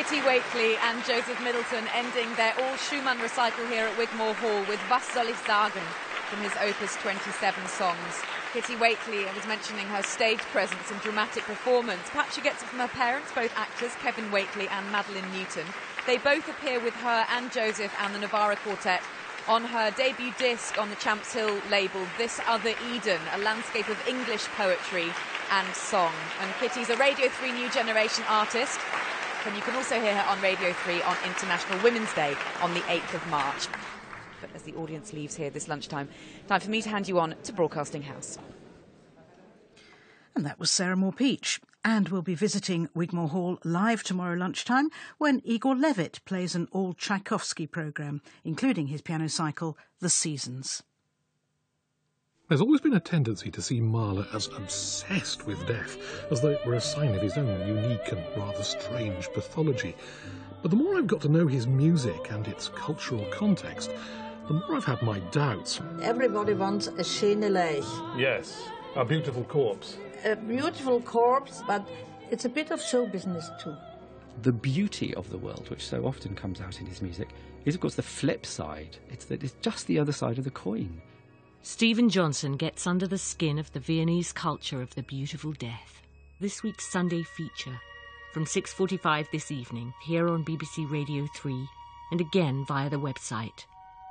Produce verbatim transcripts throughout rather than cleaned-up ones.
Kitty Whately and Joseph Middleton ending their all-Schumann recital here at Wigmore Hall with Was soll ich sagen from his Opus twenty-seven songs. Kitty Whately was mentioning her stage presence and dramatic performance. Perhaps she gets it from her parents, both actors, Kevin Whately and Madeline Newton. They both appear with her and Joseph and the Novara Quartet on her debut disc on the Champs Hill label, This Other Eden, a landscape of English poetry and song. And Kitty's a Radio three New Generation artist, and you can also hear her on Radio three on International Women's Day on the eighth of March. But as the audience leaves here this lunchtime, time for me to hand you on to Broadcasting House. And that was Sarah Moore-Peach. And we'll be visiting Wigmore Hall live tomorrow lunchtime when Igor Levit plays an all-Tchaikovsky programme, including his piano cycle, The Seasons. There's always been a tendency to see Mahler as obsessed with death, as though it were a sign of his own unique and rather strange pathology. But the more I've got to know his music and its cultural context, the more I've had my doubts. Everybody wants a schöne Leich. Yes, a beautiful corpse. A beautiful corpse, but it's a bit of show business too. The beauty of the world, which so often comes out in his music, is of course the flip side. It's that it's just the other side of the coin. Stephen Johnson gets under the skin of the Viennese culture of the beautiful death. This week's Sunday feature from six forty-five this evening here on B B C Radio three and again via the website.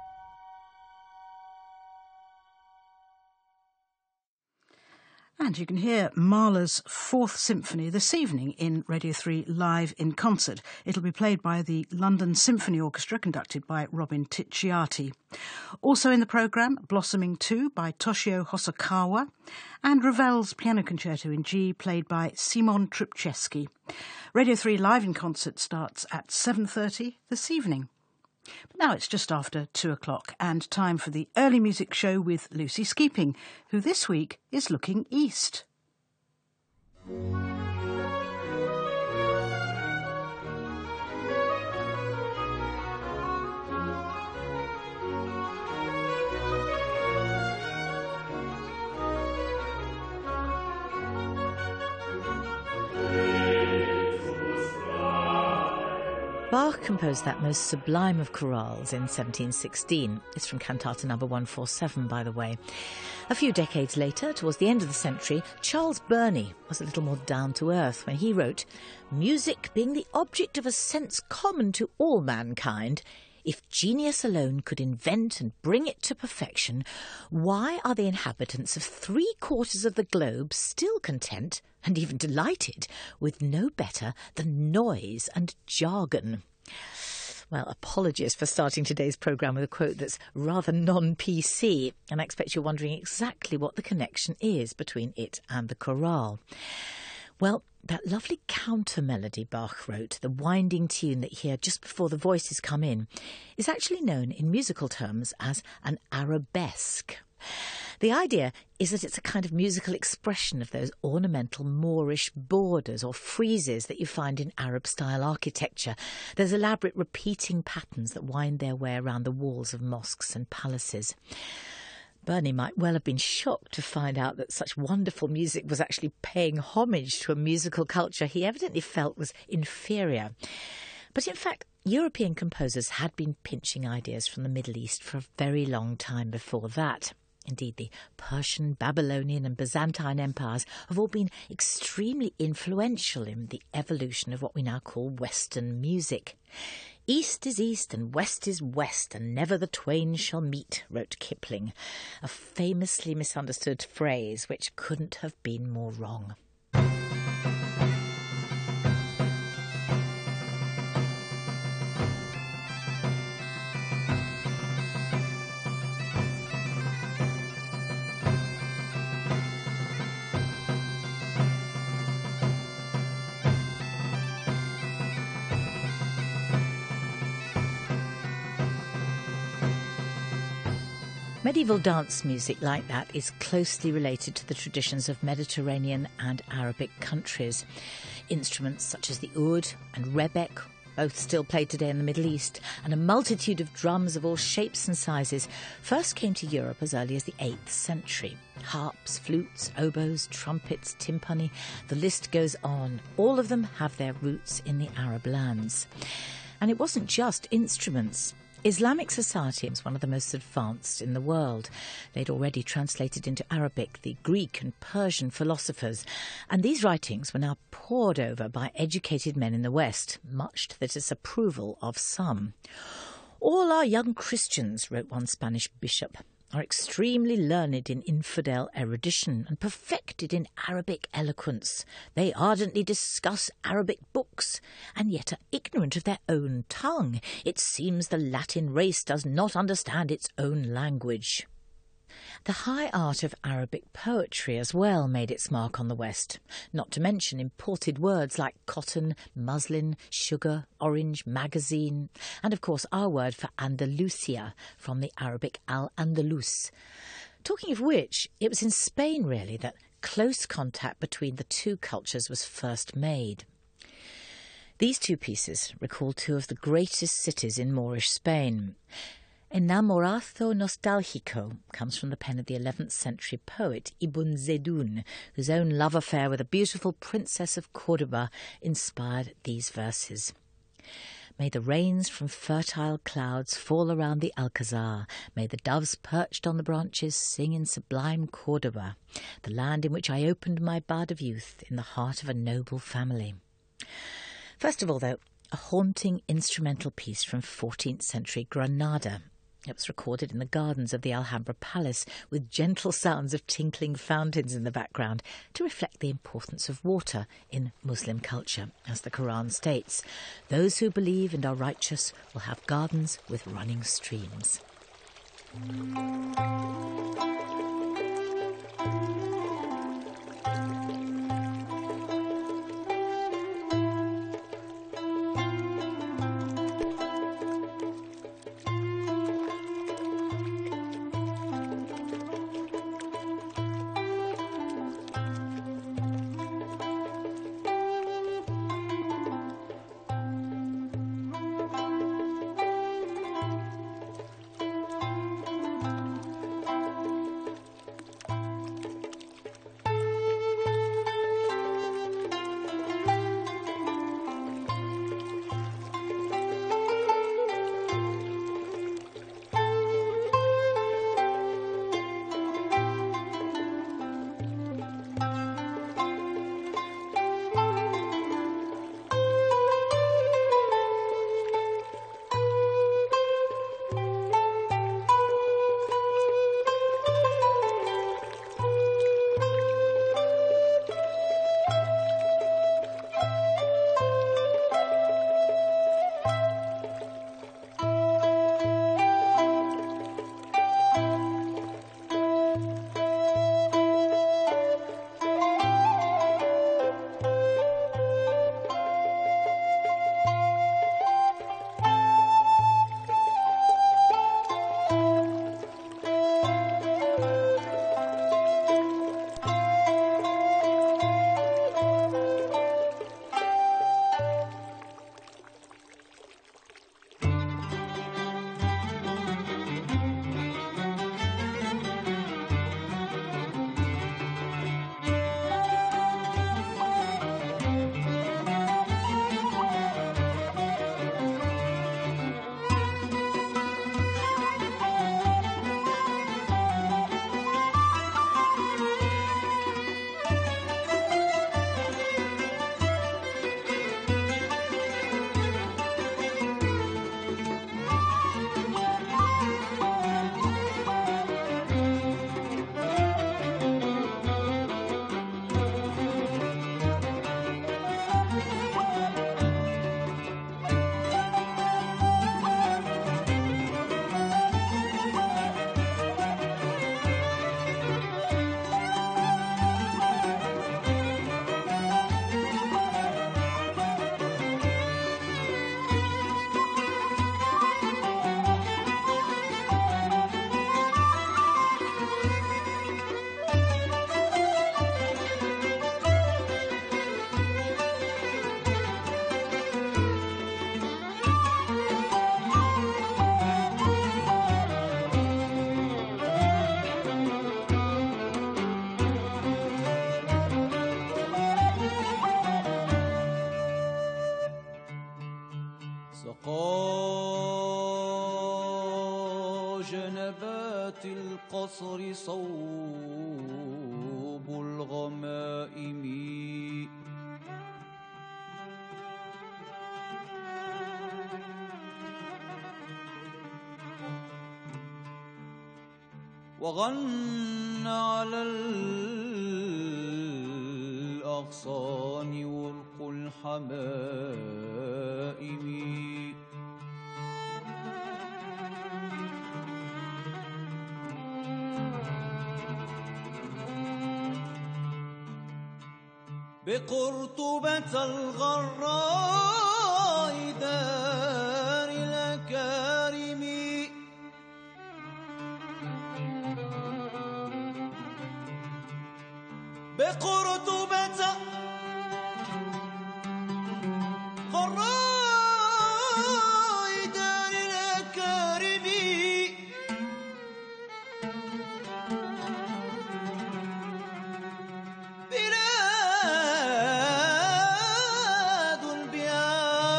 And you can hear Mahler's Fourth Symphony this evening in Radio three live in concert. It'll be played by the London Symphony Orchestra, conducted by Robin Ticciati. Also in the programme, Blossoming two by Toshio Hosokawa, and Ravel's Piano Concerto in G, played by Simon Trubczewski. Radio three live in concert starts at seven thirty this evening. But now it's just after two o'clock and time for the early music show with Lucy Skeeping, who this week is looking east. Bach composed that most sublime of chorales in seventeen sixteen. It's from Cantata number one forty-seven, by the way. A few decades later, towards the end of the century, Charles Burney was a little more down-to-earth when he wrote, "Music being the object of a sense common to all mankind, if genius alone could invent and bring it to perfection, why are the inhabitants of three quarters of the globe still content and even delighted with no better than noise and jargon?" Well, apologies for starting today's programme with a quote that's rather non-P C, and I expect you're wondering exactly what the connection is between it and the chorale. Well, that lovely counter melody Bach wrote, the winding tune that you hear just before the voices come in, is actually known in musical terms as an arabesque. The idea is that it's a kind of musical expression of those ornamental Moorish borders or friezes that you find in Arab-style architecture, those elaborate repeating patterns that wind their way around the walls of mosques and palaces. Burney might well have been shocked to find out that such wonderful music was actually paying homage to a musical culture he evidently felt was inferior. But in fact, European composers had been pinching ideas from the Middle East for a very long time before that. Indeed, the Persian, Babylonian and Byzantine empires have all been extremely influential in the evolution of what we now call Western music. "East is east and west is west, and never the twain shall meet," wrote Kipling, a famously misunderstood phrase which couldn't have been more wrong. Medieval dance music like that is closely related to the traditions of Mediterranean and Arabic countries. Instruments such as the oud and rebec, both still played today in the Middle East, and a multitude of drums of all shapes and sizes first came to Europe as early as the eighth century. Harps, flutes, oboes, trumpets, timpani, the list goes on. All of them have their roots in the Arab lands. And it wasn't just instruments. Islamic society was one of the most advanced in the world. They'd already translated into Arabic the Greek and Persian philosophers, and these writings were now pored over by educated men in the West, much to the disapproval of some. "All our young Christians," wrote one Spanish bishop, "are extremely learned in infidel erudition and perfected in Arabic eloquence. They ardently discuss Arabic books, and yet are ignorant of their own tongue. It seems the Latin race does not understand its own language." The high art of Arabic poetry as well made its mark on the West, not to mention imported words like cotton, muslin, sugar, orange, magazine, and of course our word for Andalusia, from the Arabic al-Andalus. Talking of which, it was in Spain really that close contact between the two cultures was first made. These two pieces recall two of the greatest cities in Moorish Spain. Enamorazo Nostálgico comes from the pen of the eleventh century poet Ibn Zedun, whose own love affair with a beautiful princess of Cordoba inspired these verses. May the rains from fertile clouds fall around the Alcazar. May the doves perched on the branches sing in sublime Cordoba, the land in which I opened my bud of youth in the heart of a noble family. First of all, though, a haunting instrumental piece from fourteenth century Granada. It was recorded in the gardens of the Alhambra Palace with gentle sounds of tinkling fountains in the background to reflect the importance of water in Muslim culture. As the Quran states, "Those who believe and are righteous will have gardens with running streams." جنبات القصر صوب الغمائم وغن على الأغصان ورق الحمائم بقرطبة الغراء دار الأكارم بقرطبة غراء دار الأكارم بلاد بها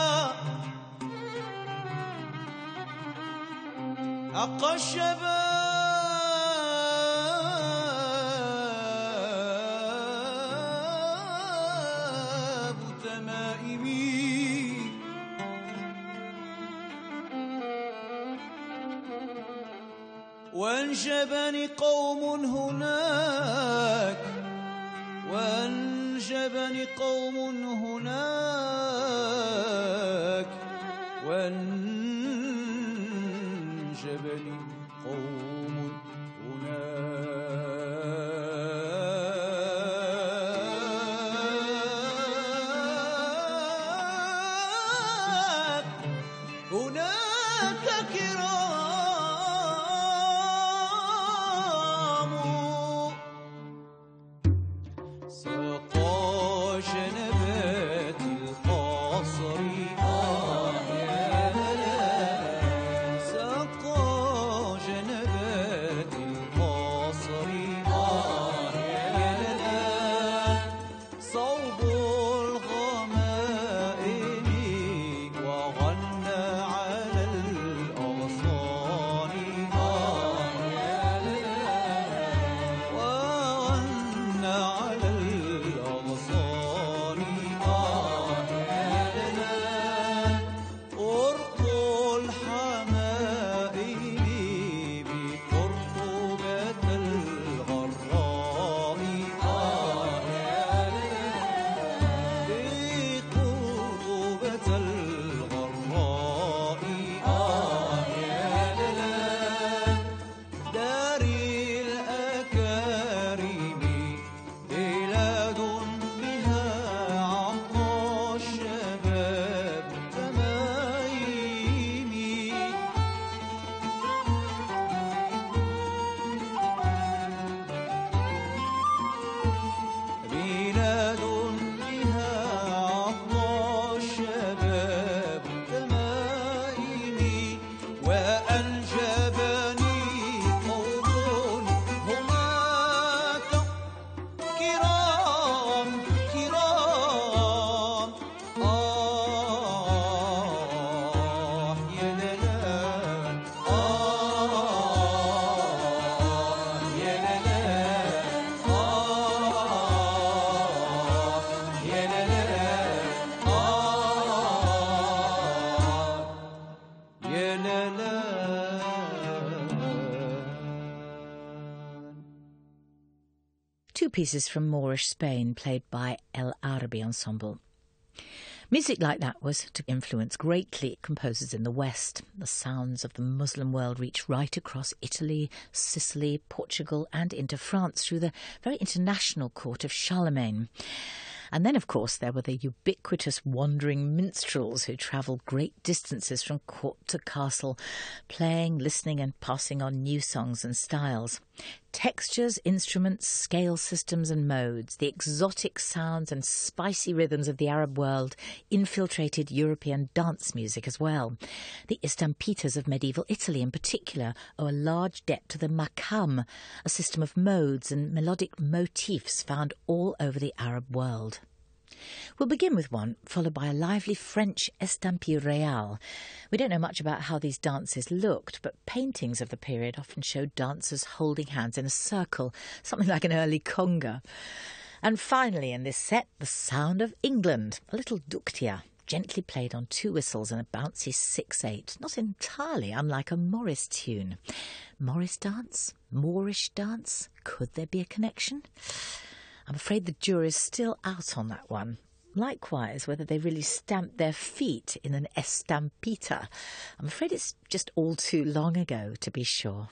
أقى الشباب وانجبني قوم هناك وانجبني قوم هناك وانجبني قوم هناك هناك كرام سقى جنبات القصر آه يا لا سقى جنبات القصر آه يا لا صوب الغمائم وغنى على الأغصان آه يا لا وغنى على الأغصان آه يا لا أرق الحمائم بقرطبة الغراء آه يا لا بقرطبة الغراء آه يا لا دار الأكارم بلاد بها عطى الشباب تمايم بلاد بها عطى الشباب تمايم وأنجبني قوم هناك كرام كرام آه يا لا آه يا لا آه يا لا آه يا لا. Two pieces from Moorish Spain played by El Arabi Ensemble. Music like that was to influence greatly composers in the West. The sounds of the Muslim world reached right across Italy, Sicily, Portugal and into France through the very international court of Charlemagne. And then, of course, there were the ubiquitous wandering minstrels who travelled great distances from court to castle, playing, listening and passing on new songs and styles. Textures, instruments, scale systems and modes, the exotic sounds and spicy rhythms of the Arab world infiltrated European dance music as well. The estampitas of medieval Italy in particular owe a large debt to the makam, a system of modes and melodic motifs found all over the Arab world. We'll begin with one, followed by a lively French estampille réal. We don't know much about how these dances looked, but paintings of the period often showed dancers holding hands in a circle, something like an early conga. And finally in this set, the sound of England, a little duktia, gently played on two whistles and a bouncy six eight, not entirely unlike a Morris tune. Morris dance? Moorish dance? Could there be a connection? I'm afraid the jury's still out on that one. Likewise, whether they really stamped their feet in an estampita. I'm afraid it's just all too long ago to be sure.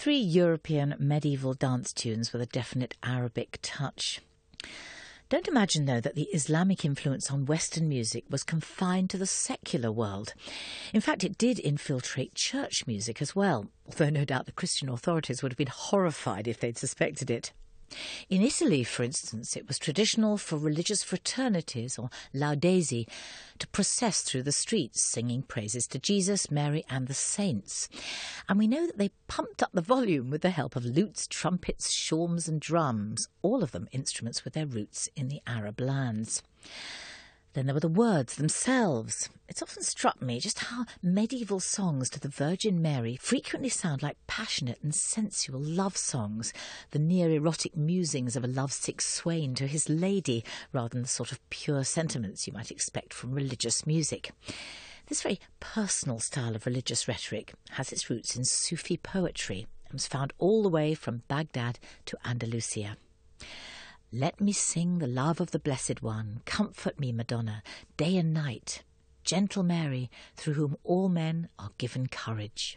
Three European medieval dance tunes with a definite Arabic touch. Don't imagine, though, that the Islamic influence on Western music was confined to the secular world. In fact, it did infiltrate church music as well, although no doubt the Christian authorities would have been horrified if they'd suspected it. In Italy, for instance, it was traditional for religious fraternities, or laudesi, to process through the streets, singing praises to Jesus, Mary and the saints. And we know that they pumped up the volume with the help of lutes, trumpets, shawms and drums, all of them instruments with their roots in the Arab lands. Then there were the words themselves. It's often struck me just how medieval songs to the Virgin Mary frequently sound like passionate and sensual love songs, the near-erotic musings of a lovesick swain to his lady, rather than the sort of pure sentiments you might expect from religious music. This very personal style of religious rhetoric has its roots in Sufi poetry and was found all the way from Baghdad to Andalusia. Let me sing the love of the Blessed One, comfort me, Madonna, day and night, gentle Mary, through whom all men are given courage.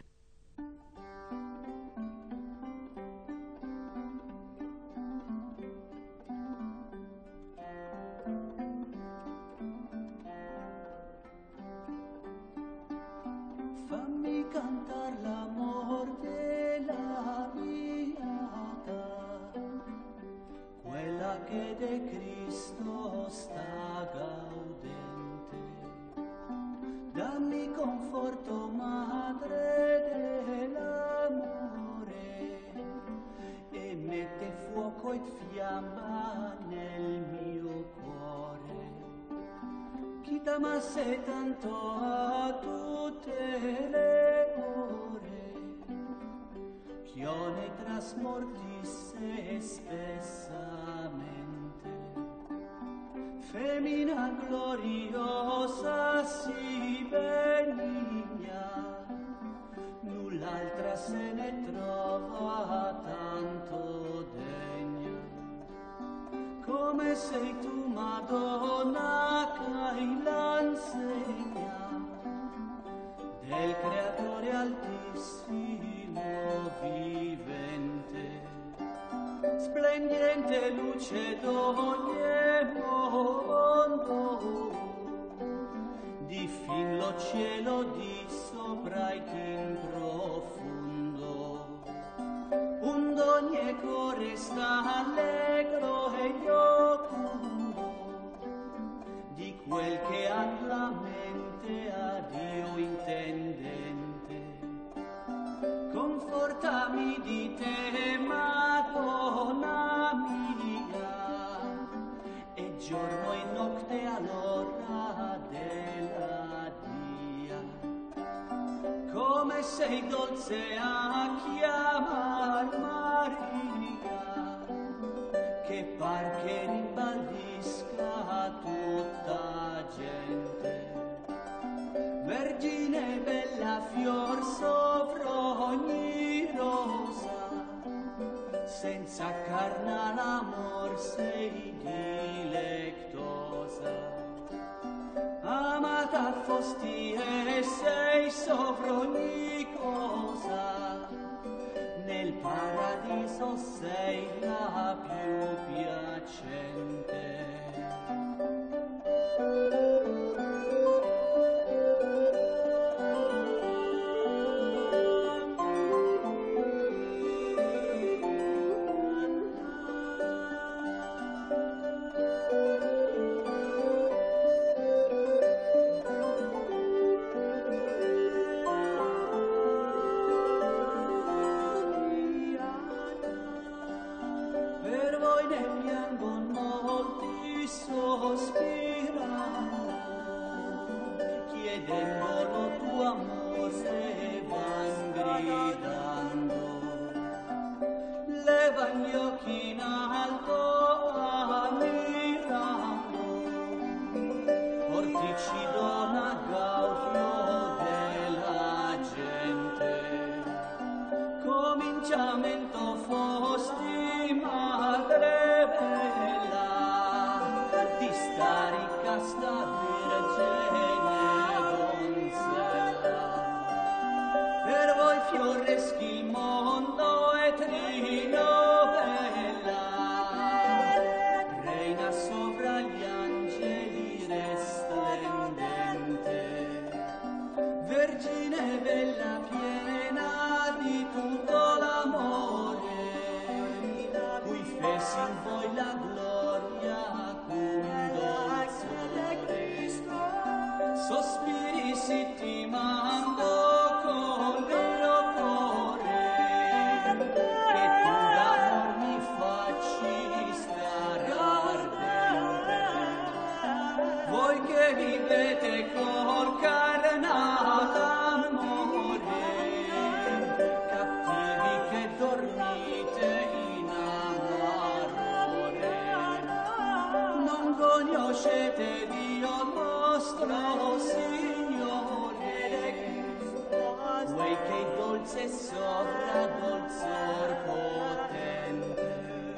Fammi cantar l'amor della viata, quella che de Cristo sta gaudente. Dammi conforto, madre dell'amore, e mette fuoco e fiamma nel mio cuore. Chi t'amasse tanto a tutte le ore, ch'io ne trasmordisse spessamente. Femmina gloriosa, sì benigna, null'altra se ne trova tanto degna. Come sei tu, Madonna, che l'ansegna del Creatore altissimo vivente, splendente luce d'ogni mondo, di fin lo cielo di sopra ed in profondo, un d'ogni core sta allegro e io curo di quel che ha la mente a Dio intendente. Confortami di te, Madonna mia, e giorno e notte all'ora della dia. Come sei dolce a chiamar Maria, che par che rimbaldisca tutta gente. Vergine bella, fior sovra ogni rosa, senza carnal amor sei dilettosa. Amata fosti e sei sovra ogni cosa, nel paradiso sei la più piacente. Fioreschi il mondo conoscete Dio nostro Signore, voi che dolce sopra dolcor potente,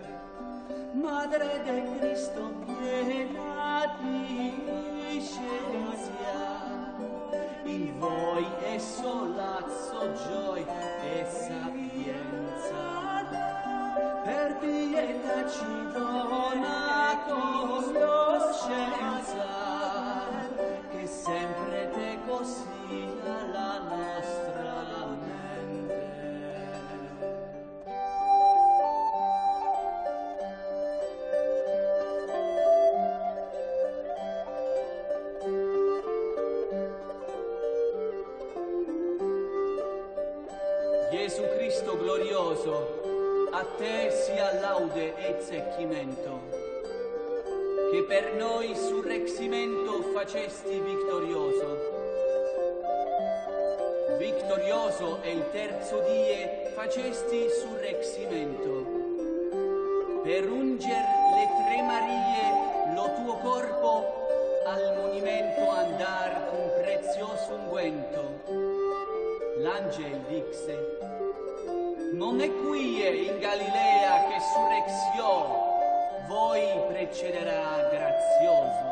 Madre de Cristo piena di scienzia, in voi è solazzo, gioia e sapienza, per pietà ci dona conoscenza, che sempre te consiglia la nostra mente. Gesù Cristo glorioso, a te sia laude e zecchimento, che per noi surreximento facesti vittorioso. Vittorioso e il terzo die facesti surreximento, per unger le tre Marie lo tuo corpo al monumento andar con prezioso unguento. L'angel disse: non è qui in Galilea che surrexio voi precederà grazioso.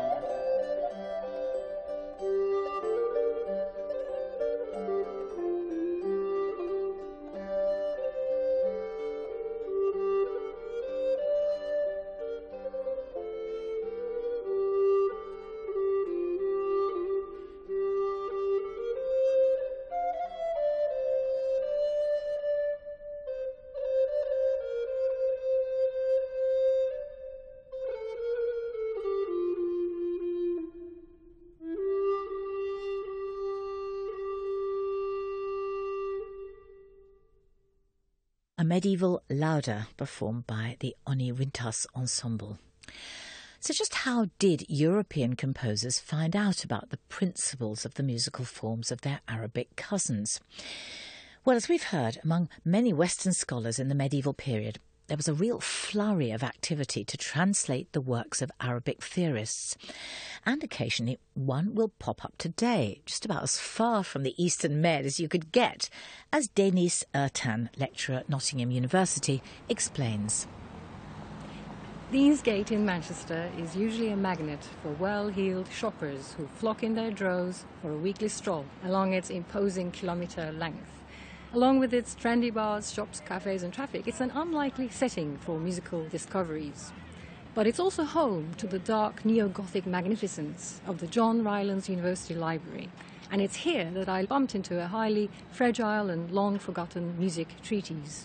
A medieval lauda performed by the Oni Wintas Ensemble. So just how did European composers find out about the principles of the musical forms of their Arabic cousins? Well, as we've heard, among many Western scholars in the medieval period, there was a real flurry of activity to translate the works of Arabic theorists. And occasionally one will pop up today, just about as far from the Eastern Med as you could get, as Denis Ertan, lecturer at Nottingham University, explains. The Innsgate in Manchester is usually a magnet for well-heeled shoppers who flock in their droves for a weekly stroll along its imposing kilometre length. Along with its trendy bars, shops, cafes and traffic, it's an unlikely setting for musical discoveries. But it's also home to the dark neo-Gothic magnificence of the John Rylands University Library. And it's here that I bumped into a highly fragile and long-forgotten music treatise.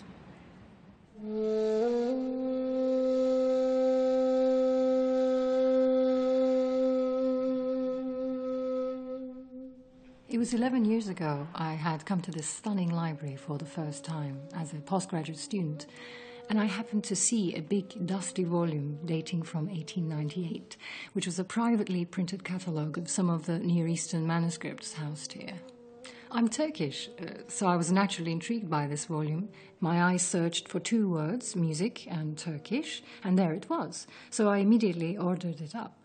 It was eleven years ago I had come to this stunning library for the first time as a postgraduate student, and I happened to see a big dusty volume dating from eighteen ninety-eight, which was a privately printed catalogue of some of the Near Eastern manuscripts housed here. I'm Turkish, uh, so I was naturally intrigued by this volume. My eyes searched for two words, music and Turkish, and there it was, so I immediately ordered it up.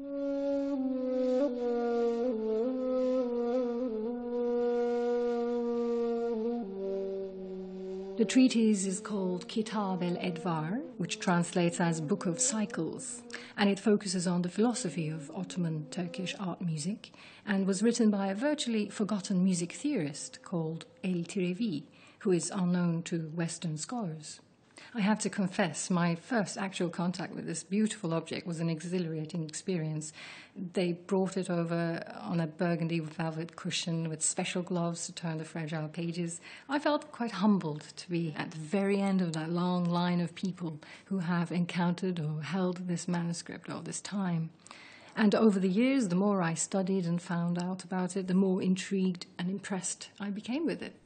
The treatise is called Kitab el-Edvar, which translates as Book of Cycles, and it focuses on the philosophy of Ottoman Turkish art music and was written by a virtually forgotten music theorist called El-Tirevi, who is unknown to Western scholars. I have to confess, my first actual contact with this beautiful object was an exhilarating experience. They brought it over on a burgundy velvet cushion with special gloves to turn the fragile pages. I felt quite humbled to be at the very end of that long line of people who have encountered or held this manuscript all this time. And over the years, the more I studied and found out about it, the more intrigued and impressed I became with it.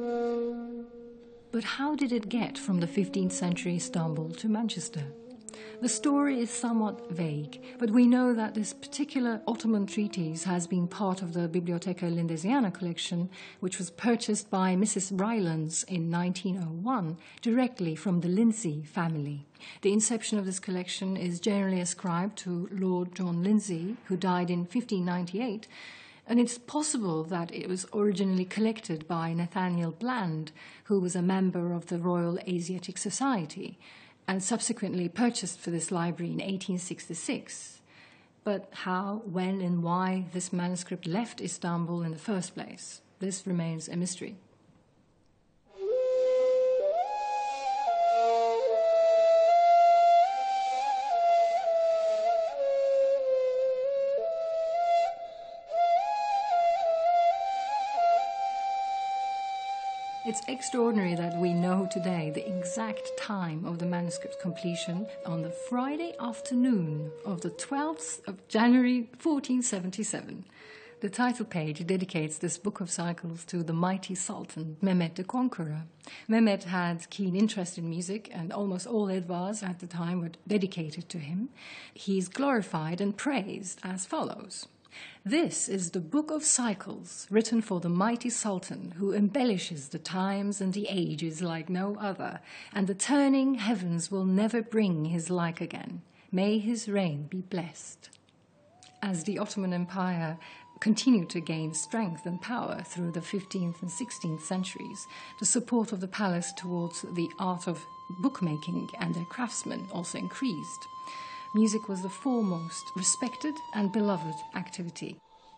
But how did it get from the fifteenth century Istanbul to Manchester? The story is somewhat vague, but we know that this particular Ottoman treatise has been part of the Bibliotheca Lindesiana collection, which was purchased by Missus Rylands in nineteen oh one, directly from the Lindsay family. The inception of this collection is generally ascribed to Lord John Lindsay, who died in fifteen ninety-eight, and it's possible that it was originally collected by Nathaniel Bland, who was a member of the Royal Asiatic Society, and subsequently purchased for this library in eighteen sixty-six. But how, when, and why this manuscript left Istanbul in the first place, this remains a mystery. It's extraordinary that we know today the exact time of the manuscript's completion on the Friday afternoon of the twelfth of January fourteen seventy-seven. The title page dedicates this book of cycles to the mighty Sultan, Mehmed the Conqueror. Mehmed had keen interest in music, and almost all Edvars at the time were dedicated to him. He is glorified and praised as follows. This is the Book of Cycles, written for the mighty Sultan, who embellishes the times and the ages like no other, and the turning heavens will never bring his like again. May his reign be blessed. As the Ottoman Empire continued to gain strength and power through the fifteenth and sixteenth centuries, the support of the palace towards the art of bookmaking and their craftsmen also increased. Music was the foremost respected and beloved activity.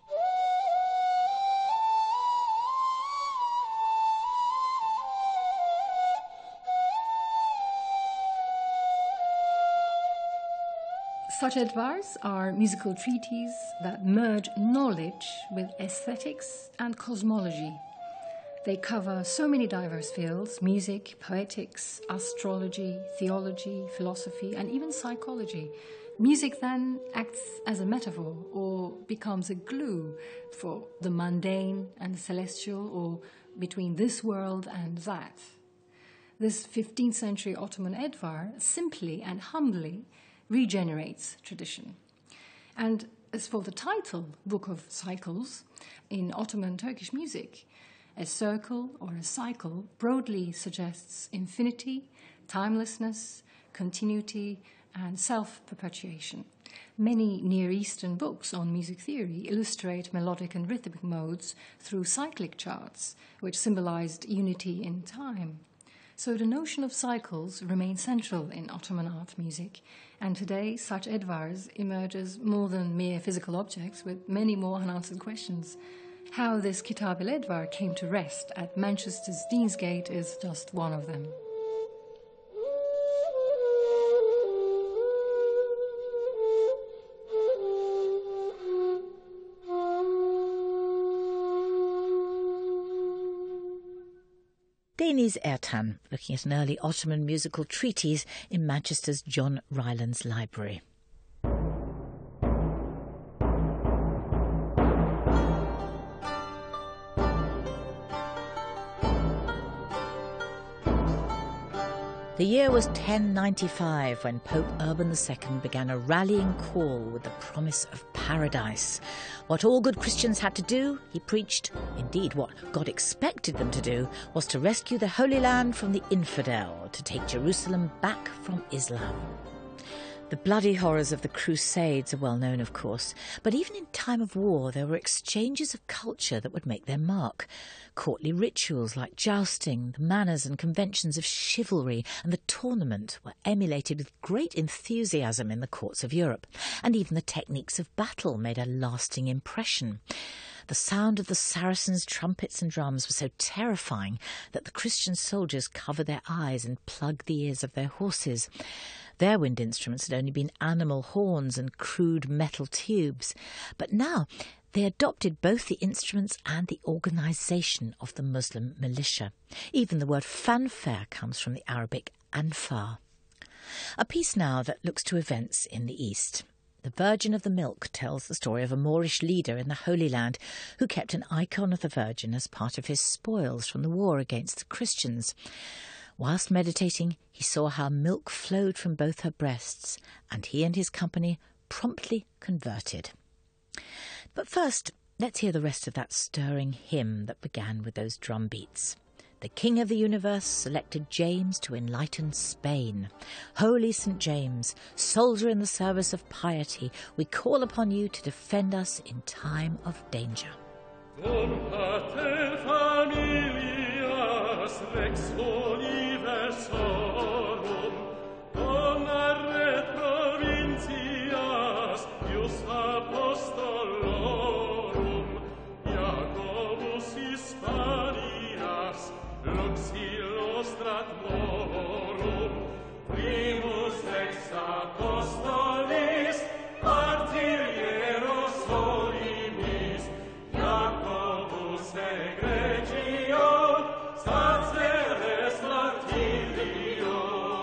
Such Edvars are musical treatises that merge knowledge with aesthetics and cosmology. They cover so many diverse fields: music, poetics, astrology, theology, philosophy, and even psychology. Music then acts as a metaphor or becomes a glue for the mundane and celestial, or between this world and that. This fifteenth century Ottoman Edvar simply and humbly regenerates tradition. And as for the title, Book of Cycles, in Ottoman Turkish music, a circle or a cycle broadly suggests infinity, timelessness, continuity, and self-perpetuation. Many Near Eastern books on music theory illustrate melodic and rhythmic modes through cyclic charts, which symbolized unity in time. So the notion of cycles remains central in Ottoman art music, and today such Edvars emerge as more than mere physical objects with many more unanswered questions. How this Kitab el-Edvar came to rest at Manchester's Deansgate is just one of them. Deniz Ertan, looking at an early Ottoman musical treatise in Manchester's John Rylands Library. The year was ten ninety-five when Pope Urban the Second began a rallying call with the promise of paradise. What all good Christians had to do, he preached, indeed what God expected them to do, was to rescue the Holy Land from the infidel, to take Jerusalem back from Islam. The bloody horrors of the Crusades are well known, of course, but even in time of war there were exchanges of culture that would make their mark. Courtly rituals like jousting, the manners and conventions of chivalry and the tournament were emulated with great enthusiasm in the courts of Europe, and even the techniques of battle made a lasting impression. The sound of the Saracens' trumpets and drums was so terrifying that the Christian soldiers covered their eyes and plugged the ears of their horses. Their wind instruments had only been animal horns and crude metal tubes, but now they adopted both the instruments and the organisation of the Muslim militia. Even the word fanfare comes from the Arabic anfar. A piece now that looks to events in the East. The Virgin of the Milk tells the story of a Moorish leader in the Holy Land who kept an icon of the Virgin as part of his spoils from the war against the Christians. Whilst meditating, he saw how milk flowed from both her breasts, and he and his company promptly converted. But first, let's hear the rest of that stirring hymn that began with those drum beats. The King of the Universe selected James to enlighten Spain. Holy Saint James, soldier in the service of piety, we call upon you to defend us in time of danger. Don pater familias lex universorum, dona red provincias, ius apostolorum, Jacobus Hispanias, lux illustrat morum, primus ex apostolis, martirieros solimis, Jacobus egregio, staceres martirio.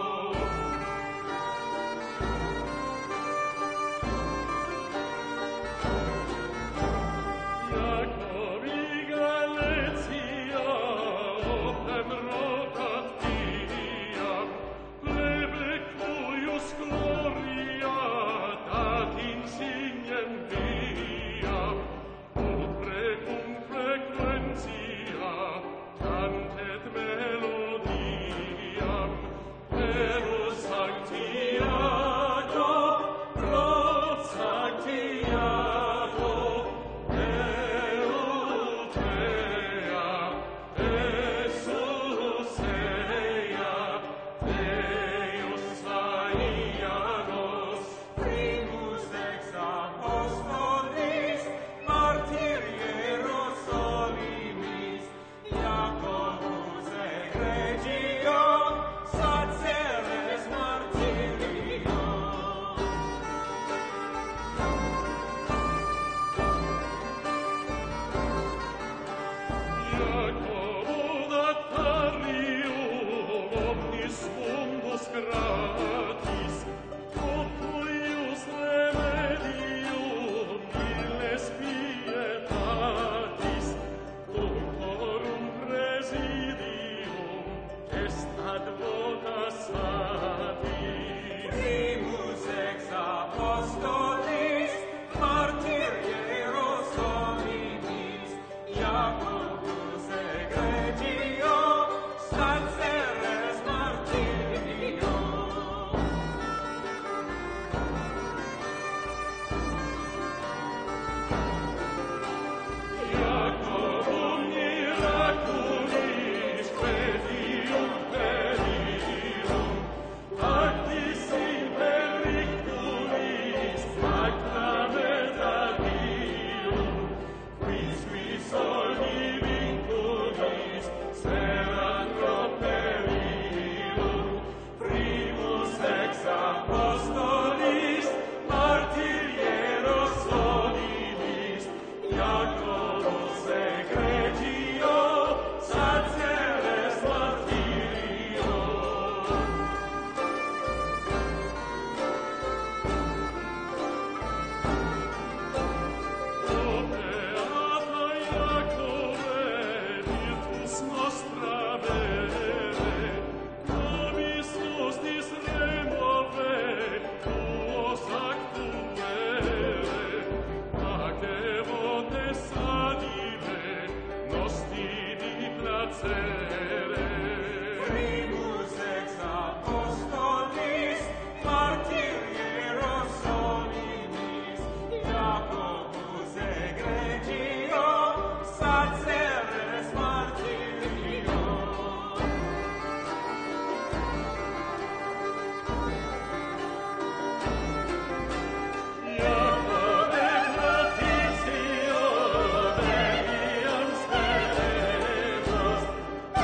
Jacobi Galicia, opem rocat diam, plebe cuius gloria dat insignem viam, opre cum frequentia cantet melodiam, perus sanctiago, pro sanctiago, Eutea, Jesus ea, Deus Aianos, primus ex apostolis, martirieros solimis, Jacobus egregio, saceres martirio. Jacobo datarium omnis mundus gratis, populius remedium illes pietatis, doctorum presidium est ad votas satis. Primus ex apostolis, martirieros solimis, Jacobus egregio, saceres martirio. Jacobum miraculis pretium perilum, actis in perictulis acclamet ad Deum, quis qui soli vinculis serat pro perilum, primus ex apostolis, martirieros solimis, Jacobus egregio, saceres martirio. Opeata Jacobe, virtus nostra vere, nobis justis remove, tuos actum vere, pace votes adive, nosti di placere. Primus ex apostolis, martirieros solimis, Jacobus egregio, saceres martirio. Jacob egratitio, veniam spelemus,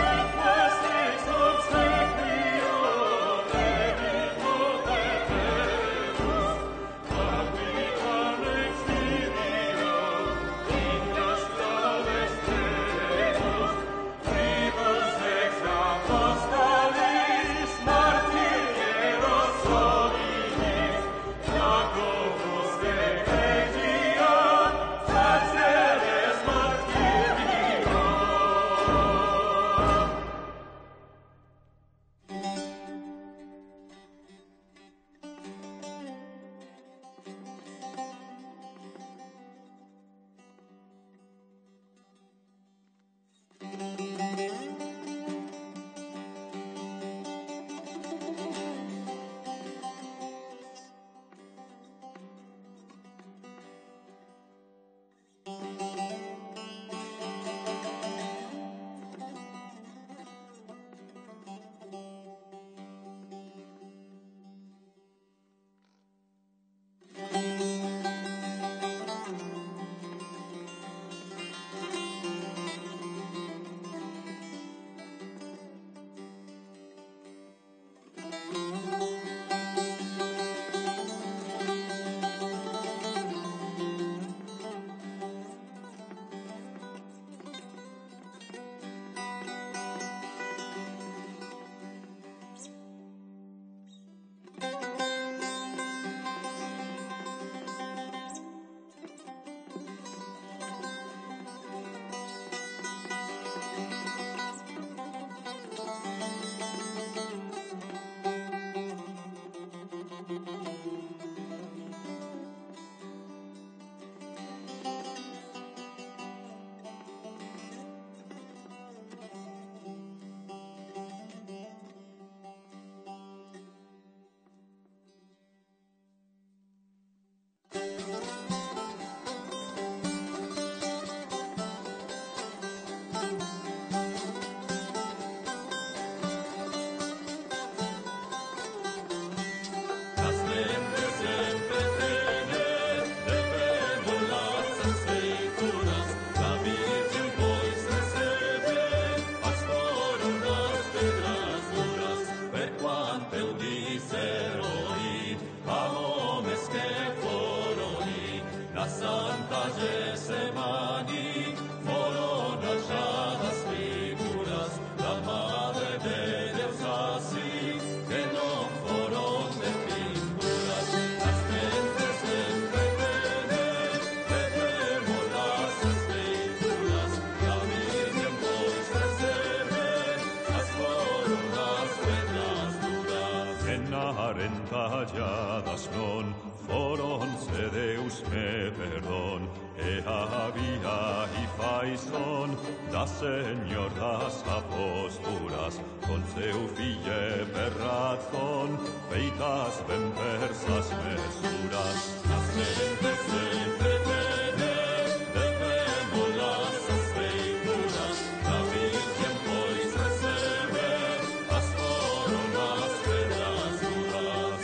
falladas non foron, se Deus me perdón, e a vida e faison da Señor das aposturas, con seu fille per razón, feitas ben versas mesuras. As mentes sempre tener, debemos las feituras, la Virgen pois receber as coronas pedras duras.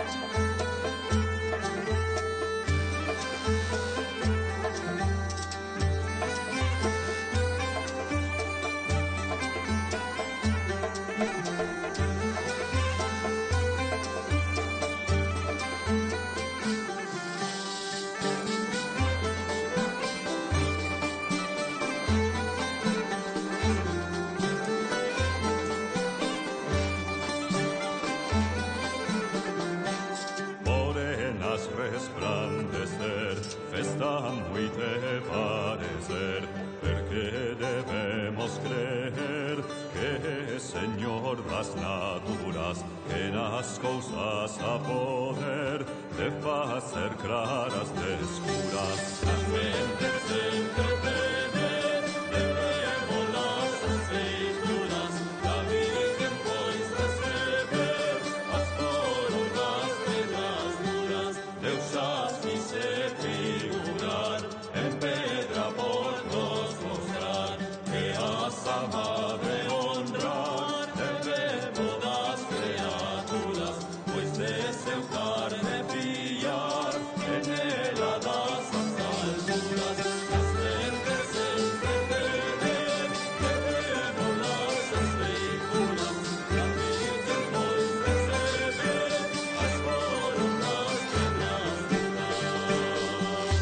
Morenas resplandecer, festa muite parecer, perché debemos creer que Señor das naturas, que nas cousas a poder de facer claras de escuras. As mentes sempre tener, debemos las feituras, la Virgen pois receber as coronas pedras duras. Deus as fixe figurar, en pedra por nos mostrar, que as ama de honrar, debemos das criaturas, pois de seu carne pillar, en ela das as alturas. As mentes sempre tener, debemos las feituras, la Virgen pois receber as coronas pedras duras.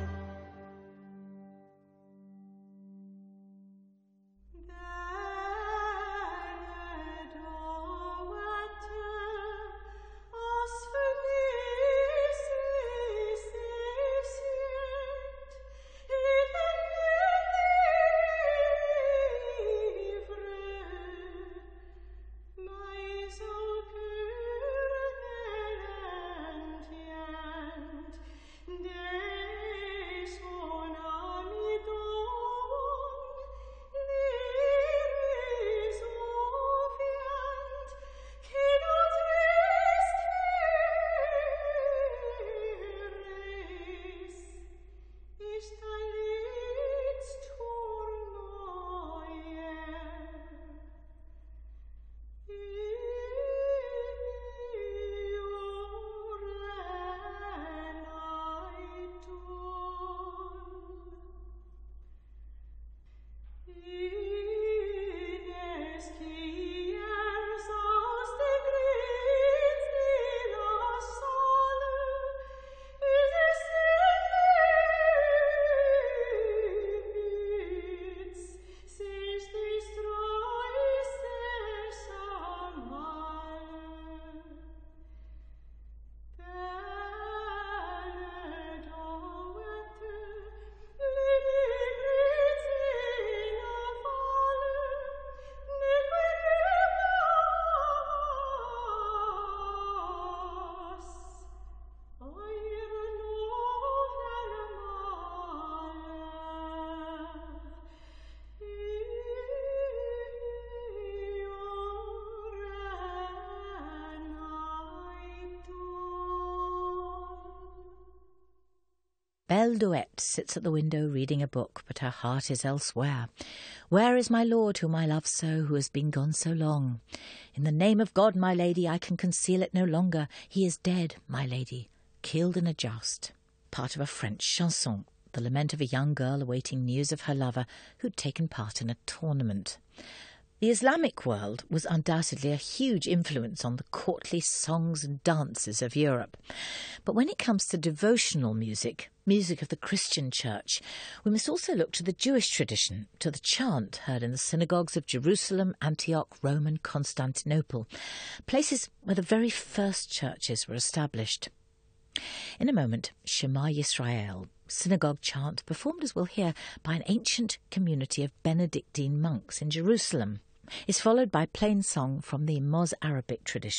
Belle Duet sits at the window reading a book, but her heart is elsewhere. Where is my lord whom I love so, who has been gone so long? In the name of God, my lady, I can conceal it no longer. He is dead, my lady, killed in a joust. Part of a French chanson, the lament of a young girl awaiting news of her lover who'd taken part in a tournament. The Islamic world was undoubtedly a huge influence on the courtly songs and dances of Europe. But when it comes to devotional music, music of the Christian church, we must also look to the Jewish tradition, to the chant heard in the synagogues of Jerusalem, Antioch, Rome and Constantinople, places where the very first churches were established. In a moment, Shema Yisrael, synagogue chant performed, as we'll hear, by an ancient community of Benedictine monks in Jerusalem, is followed by plain song from the Mos Arabic tradition.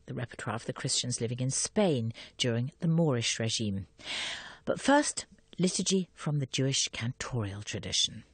the repertoire of the Christians living in Spain during the Moorish regime. But first, liturgy from the Jewish cantorial tradition.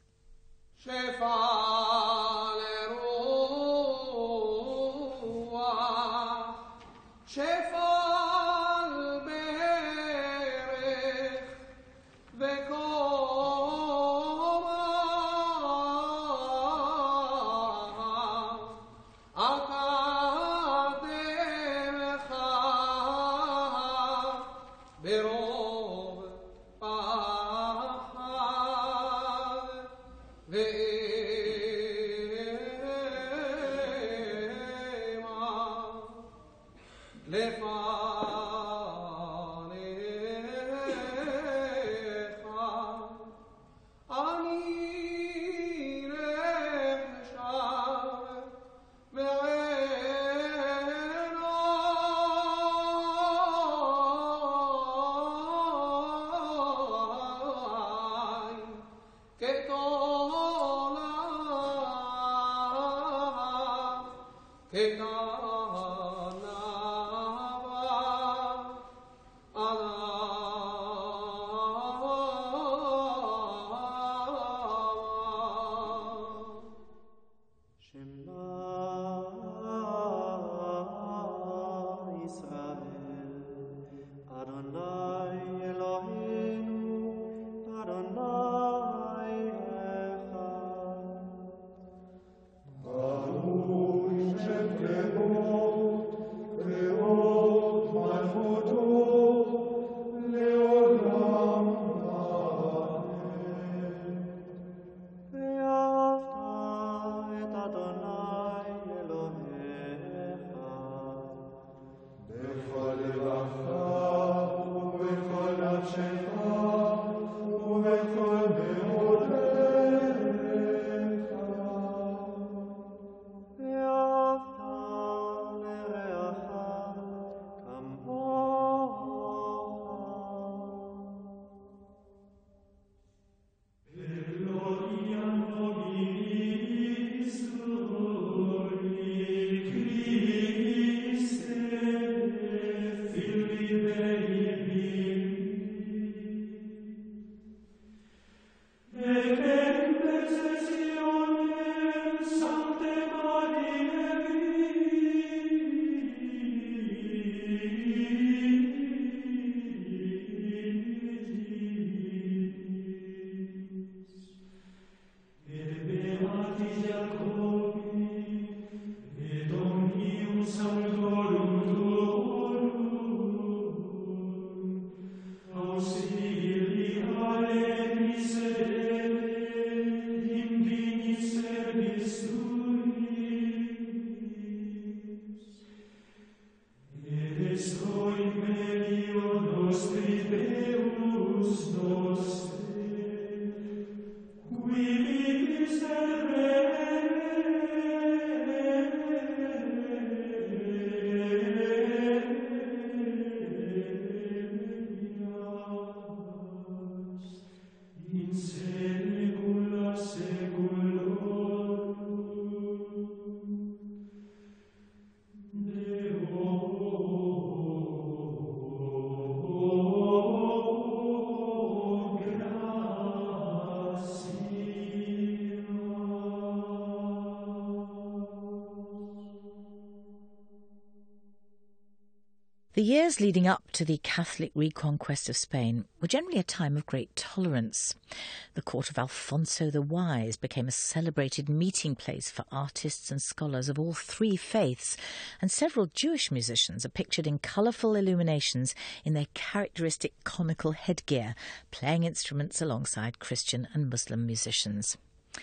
The years leading up to the Catholic reconquest of Spain were generally a time of great tolerance. The court of Alfonso the Wise became a celebrated meeting place for artists and scholars of all three faiths, and several Jewish musicians are pictured in colourful illuminations in their characteristic conical headgear, playing instruments alongside Christian and Muslim musicians.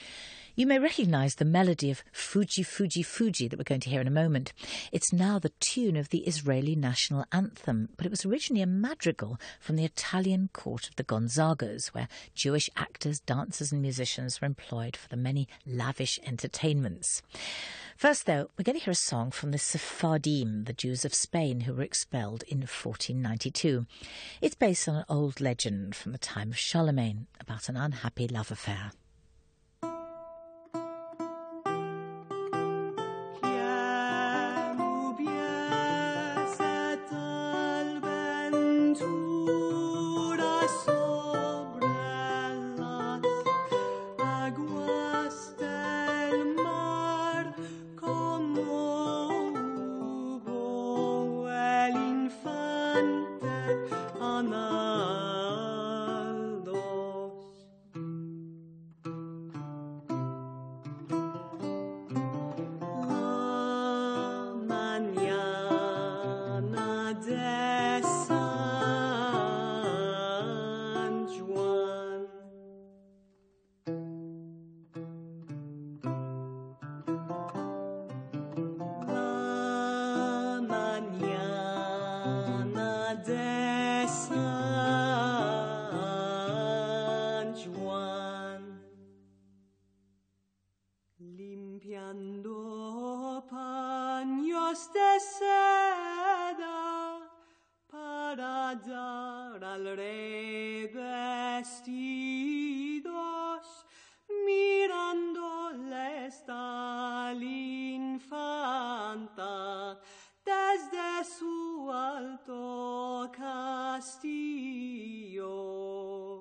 You may recognise the melody of Fuji, Fuji, Fuji that we're going to hear in a moment. It's now the tune of the Israeli national anthem, but it was originally a madrigal from the Italian court of the Gonzagas, where Jewish actors, dancers and musicians were employed for the many lavish entertainments. First, though, we're going to hear a song from the Sephardim, the Jews of Spain who were expelled in fourteen ninety-two. It's based on an old legend from the time of Charlemagne about an unhappy love affair. seda para dar al rey vestidos, mirándole está l'infanta desde su alto castillo.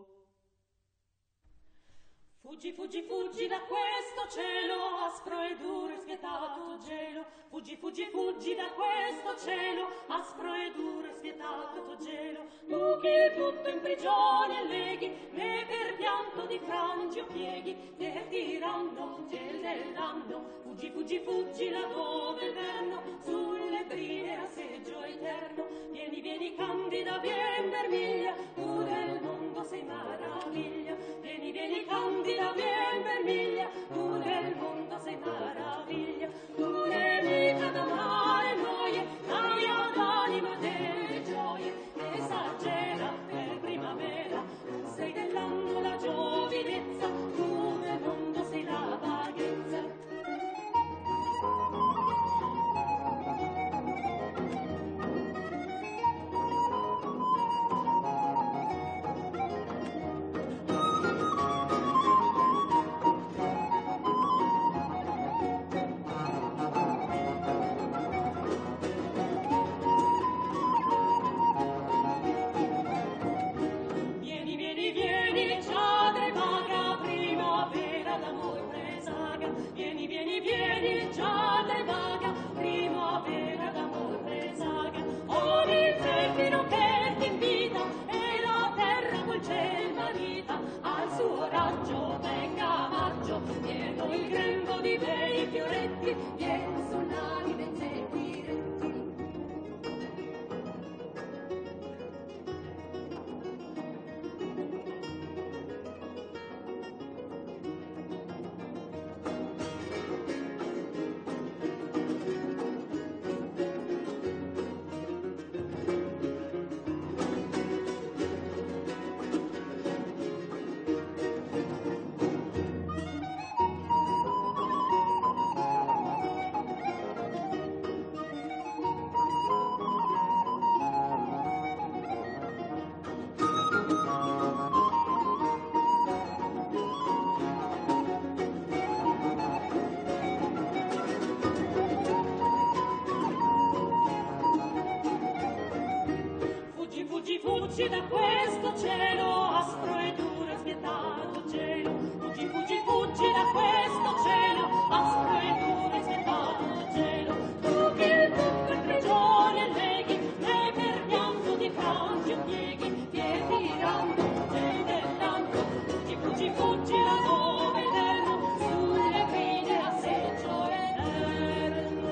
Fuggi, fuggi, fuggi da questo cielo aspro e duro e spietato gelo. Fuggi, fuggi, fuggi da questo cielo aspro e duro e spietato gelo. Tu che tutto in prigione leghi, né per pianto di frangi o pieghi, ne diranno, gelleranno. Fuggi, fuggi, fuggi laddove il verno sulle brine a seggio eterno. Vieni, vieni Candida, vien Vermiglia, tu del mondo sei maraviglia. Vieni, vieni Candida, vien Vermiglia, tu del mondo sei maraviglia. Tu nemica d'amare noie, aria d'anima delle gioie, messaggera per primavera, tu sei dell'anno la giovinezza, tu del mondo sei la vaghezza. Fuggi da questo cielo aspro e duro e spietato cielo. Fuggi, fuggi, fuggi da questo cielo aspro e duro e spietato cielo. Tu che il tutto in prigione leghi, né per pianto di frangi o pieghi, pietiranno, gelleranno. Fuggi, fuggi, fuggi laddove il verno sulle gride a seggio eterno.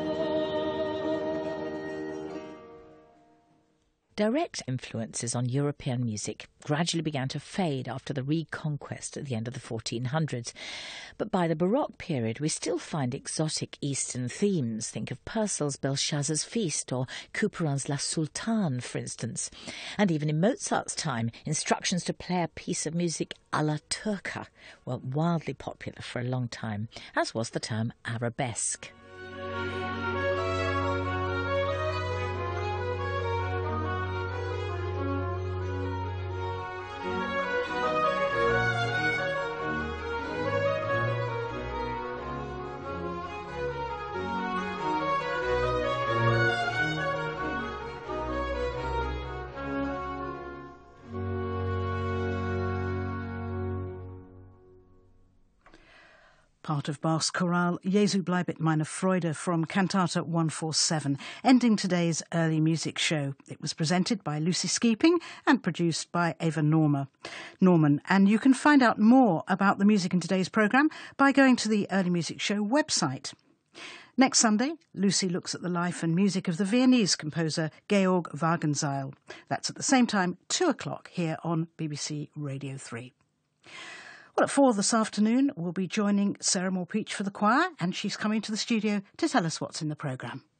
Direct influences on European music gradually began to fade after the reconquest at the end of the fourteen hundreds. But by the Baroque period, we still find exotic Eastern themes. Think of Purcell's Belshazzar's Feast or Couperin's La Sultane, for instance. And even in Mozart's time, instructions to play a piece of music a la turca were wildly popular for a long time, as was the term arabesque. Part of Bach's chorale Jesu bleibet meine Freude from Cantata one forty-seven, ending today's early music show. It was presented by Lucy Skeeping and produced by Ava Norma. Norman. And you can find out more about the music in today's programme by going to the Early Music Show website. Next Sunday, Lucy looks at the life and music of the Viennese composer Georg Wagenseil. That's at the same time, two o'clock, here on B B C Radio three. Well, at four this afternoon, we'll be joining Sarah Moore-Peach for the choir, and she's coming to the studio to tell us what's in the programme.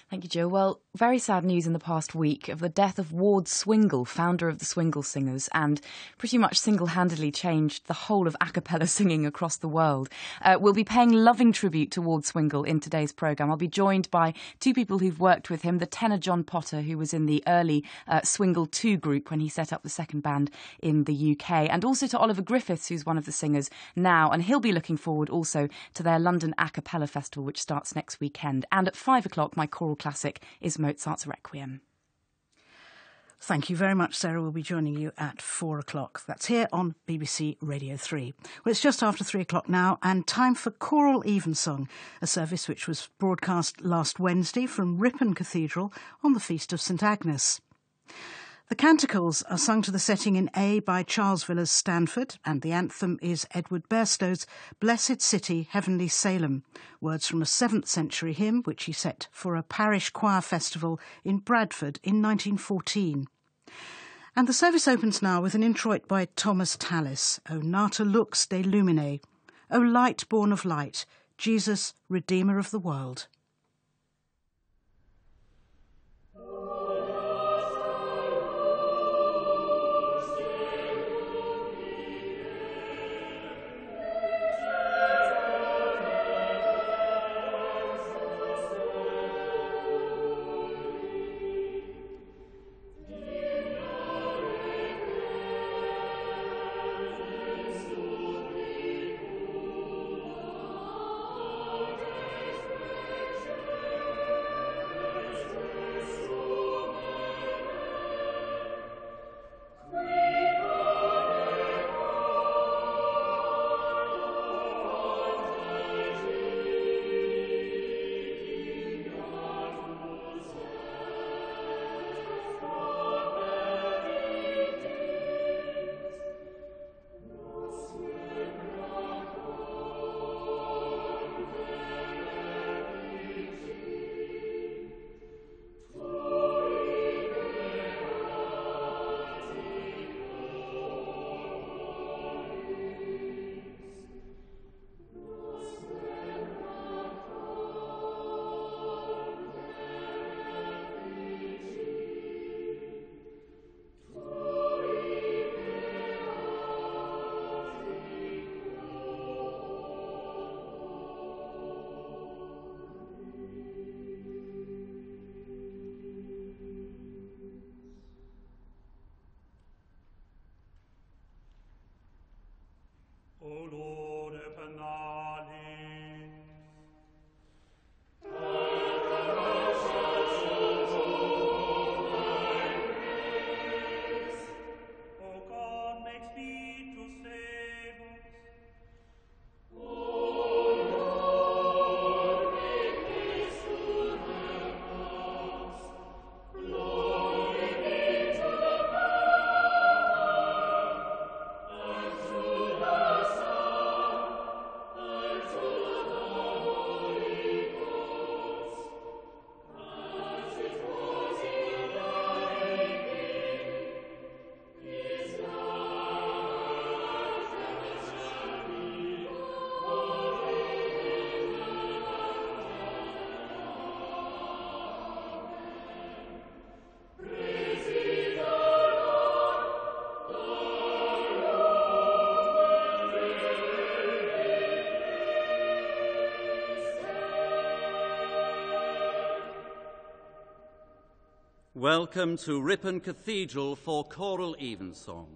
Thank you, Joe. Well, very sad news in the past week of the death of Ward Swingle, founder of the Swingle Singers, and pretty much single-handedly changed the whole of a cappella singing across the world. Uh, we'll be paying loving tribute to Ward Swingle in today's programme. I'll be joined by two people who've worked with him, the tenor John Potter, who was in the early uh, Swingle two group when he set up the second band in the U K, and also to Oliver Griffiths, who's one of the singers now, and he'll be looking forward also to their London A Cappella Festival, which starts next weekend. And at five o'clock, my choral classic is Mozart's Requiem. Thank you very much, Sarah. We'll be joining you at four o'clock. That's here on B B C Radio three. Well, it's just after three o'clock now, and time for Choral Evensong, a service which was broadcast last Wednesday from Ripon Cathedral on the Feast of St Agnes. The canticles are sung to the setting in A by Charles Villiers Stanford, and the anthem is Edward Bairstow's Blessed City, Heavenly Salem, words from a seventh century hymn which he set for a parish choir festival in Bradford in nineteen fourteen. And the service opens now with an introit by Thomas Tallis, O Nata Lux de Lumine, O Light born of light, Jesus, Redeemer of the world. Welcome to Ripon Cathedral for Choral Evensong.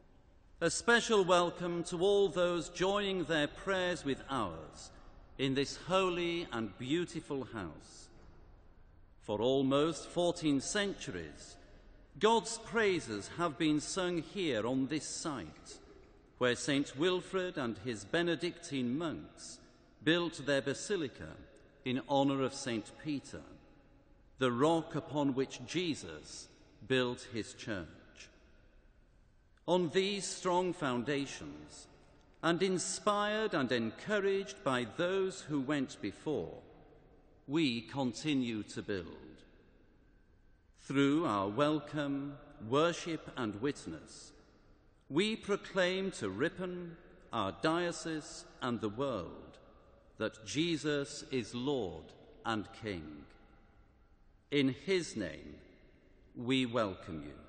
A special welcome to all those joining their prayers with ours in this holy and beautiful house. For almost fourteen centuries, God's praises have been sung here on this site, where Saint Wilfrid and his Benedictine monks built their basilica in honour of Saint Peter, the rock upon which Jesus built his church. On these strong foundations, and inspired and encouraged by those who went before, we continue to build. Through our welcome, worship and witness, we proclaim to Ripon, our diocese and the world, that Jesus is Lord and King. In his name we welcome you.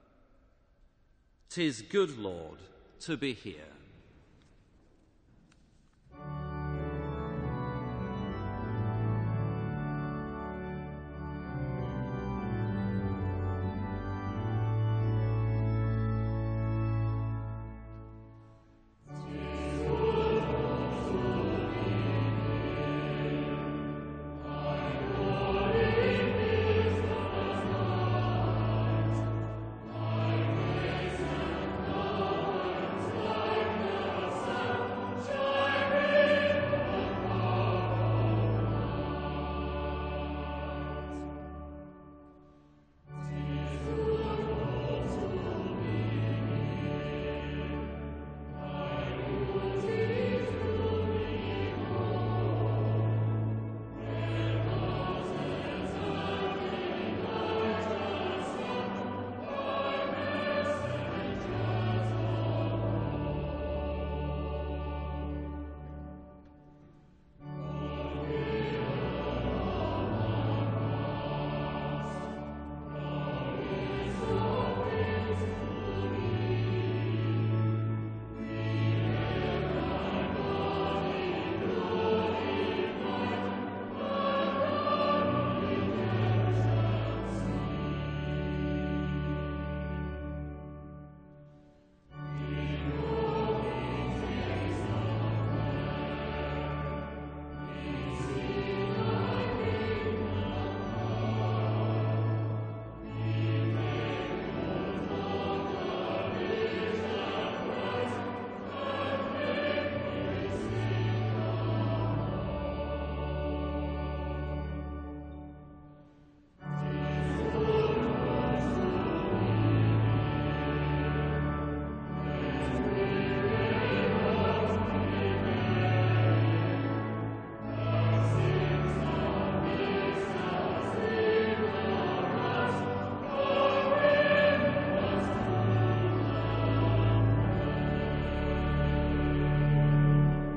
'Tis good, Lord, to be here.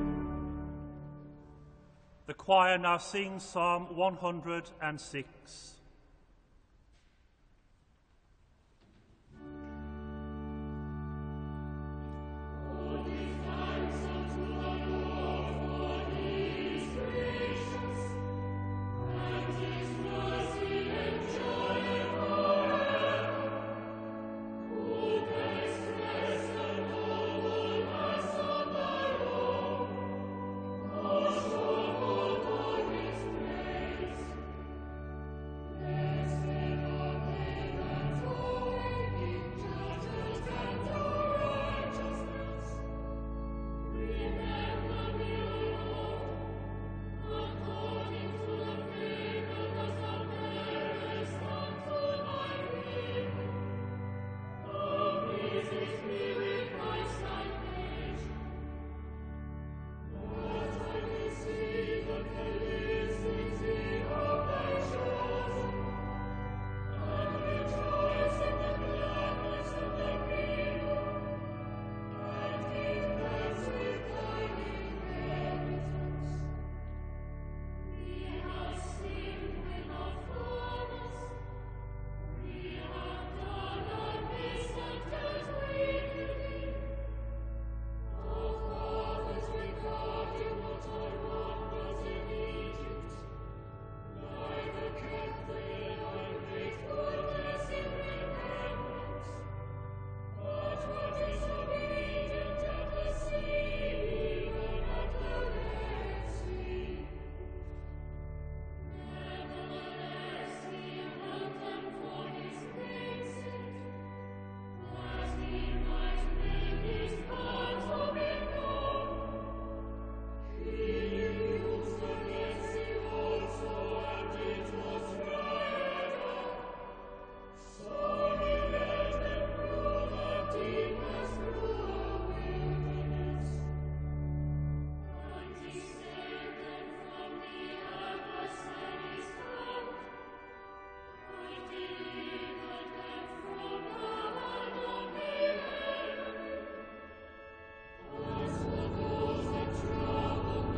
The choir now sings Psalm one hundred and six.